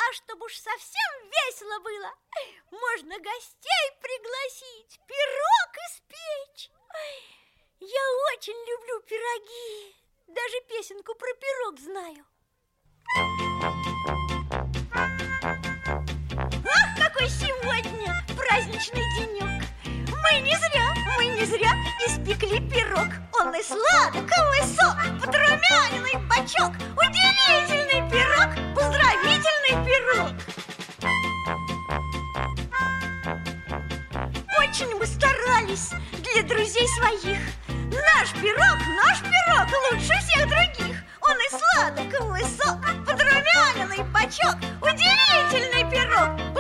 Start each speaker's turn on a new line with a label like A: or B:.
A: чтобы уж совсем весело было, можно гостей пригласить, пирог испечь. Я очень люблю пироги, даже песенку про пирог знаю. Ах, какой сегодня праздничный денек! Мы не зря испекли пирог. Он и сладок, и высок, подрумяненный бочок. Удивительный пирог, поздравительный пирог. Очень мы старались для друзей своих. Наш пирог лучше всех других. Он и сладок, и высок, подрумяненный бочок. Удивительный пирог,